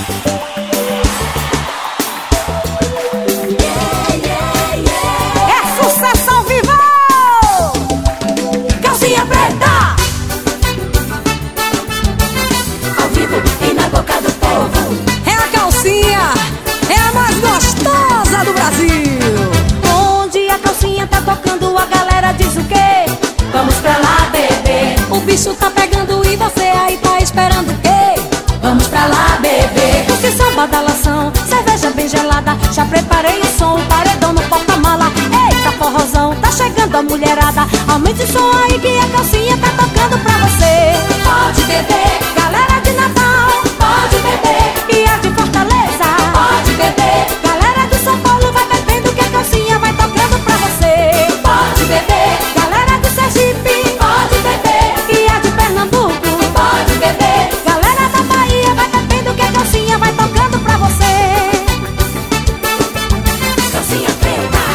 Vamos pra lá beber. O bicho tá pegando e você aí tá esperando o quê? Vamos pra lá beber. Porque são badalação, cerveja bem gelada. Já preparei o som, paredão no porta-mala. Eita forrozão, tá chegando a mulherada. Aumente o som aí que a calcinha tá tocando pra você. Pode beber, galera de Natal. Pode beber, e a de Fortaleza. Pode beber, galera de São Paulo. Vai bebendo que a calcinha vai tocando pra você. Pode beber, galera de Sergipe. Pode beber, e a de Pernambuco. Pode beber, galera da Bahia. Vai bebendo que a calcinha vai tocando pra você. Calcinha preta.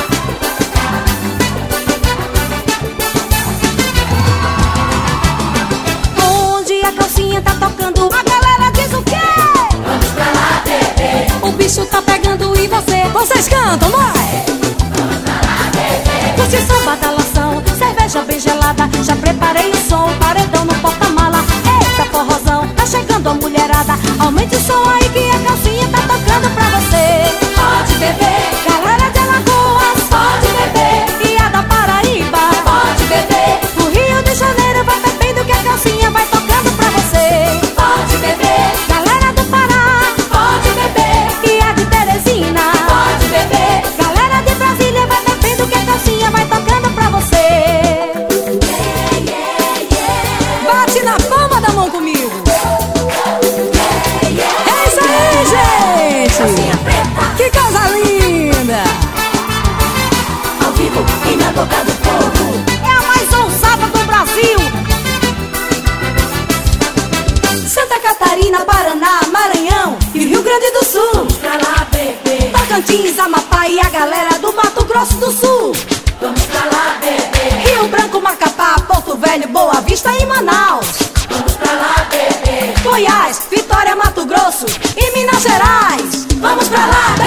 Onde a calcinha tá tocando, a galera diz o quê? Vamos pra lá beber. O bicho tá pegando e vocês cantam, vai! Vamos pra lá beber. Curte samba, badalação, cerveja bem gelada. Já preparei o som, paredão no porta-mala. Eita forrozão, tá chegando a mulherada. Aumente o som aí que a calcinha tá tocando pra você. Pode beber, galera de Alagoas. Pode beber, e a da Paraíba. Pode beber, o Rio de Janeiro vai bebendo que a calcinha vai tocando pra você. Pode beber, galera do Pará. Pode beber, e a de Teresina. Pode beber, galera de Brasília vai bebendo que a calcinha vai tocando pra você. Bate na palma da mão comigo. É isso aí, gente. Que coisa linda. Ao vivo e na boca do povo. É a mais ousada do Brasil. Santa Catarina, Paraná, Maranhão e Rio Grande do Sul. Vamos pra lá beber. Tocantins, Amapá e a galera do Mato Grosso do Sul. Vamos pra lá beber. Rio Branco, Macapá, Porto Velho, Boa Vista e Manaus. Vamos pra lá beber. Goiás, Vitória, Mato Grosso e Minas Gerais. Vamos pra lá